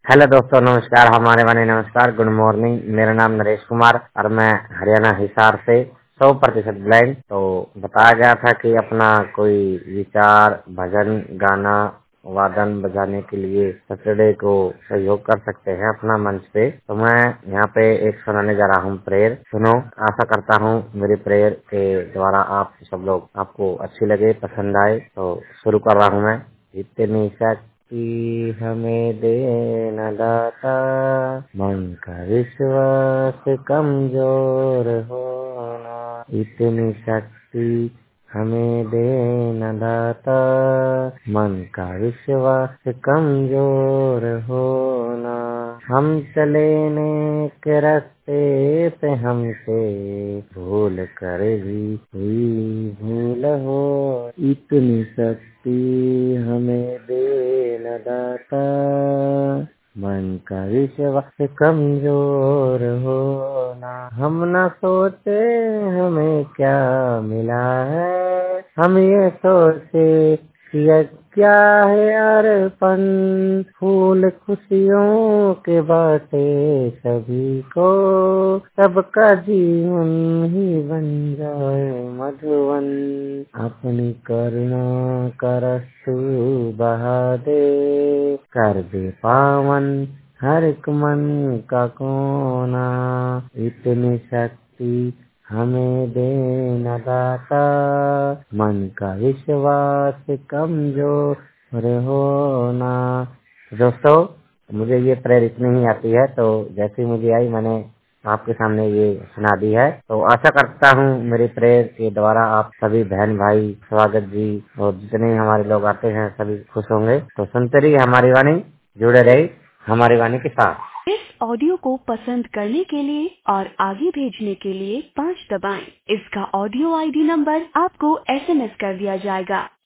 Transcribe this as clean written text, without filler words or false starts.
Hello दोस्तों, नमस्कार। हमारे वाले नमस्कार, गुड मॉर्निंग। मेरा नाम नरेश कुमार और मैं हरियाणा हिसार से 100% ब्लाइंड। तो बताया गया था कि अपना कोई विचार, भजन, गाना, वादन बजाने के लिए सैटरडे को सहयोग कर सकते हैं अपना मंच पे। तो मैं यहाँ पे एक सुनाने जा रहा हूँ प्रेयर, सुनो। आशा करता हूँ मेरी प्रेयर के द्वारा आप सब लोग आपको अच्छी लगे, पसंद आए। तो शुरू कर रहा हूँ मैं। इतनी शक्ति हमें दे न दाता, मन का विश्वास कमजोर होना। इतनी शक्ति हमें दे न दाता, मन का विश्वास कमजोर होना। हम चले नेक रास्ते पे हमसे भूल कर भी हुई भूल हो। इतनी शक्ति हमें दे न दाता, मन का विश्वास कमजोर होना। हम न सोचे हमें क्या मिला है, हम ये सोचे कि यह क्या है अर्पण। फूल खुशियों के बाटे सभी को, सबका जीवन ही बन जाए मधुवन। अपनी करुणा का रस्तू बहा दे, कर दे पावन हर एक मन का कोना। इतनी शक्ति हमें दे न दाता, मन का विश्वास कमजोर होना। दोस्तों, मुझे ये प्रेयर इतनी ही आती है, तो जैसी मुझे आई मैंने आपके सामने ये सुना दी है। तो आशा करता हूँ मेरी प्रेयर के द्वारा आप सभी बहन भाई, स्वागत जी और जितने हमारे लोग आते हैं सभी खुश होंगे। तो सुनते रहिए हमारी वाणी, जुड़े रहिए हमारी वाणी के साथ। इस ऑडियो को पसंद करने के लिए और आगे भेजने के लिए 5 दबाएं। इसका ऑडियो ID नंबर आपको SMS कर दिया जाएगा।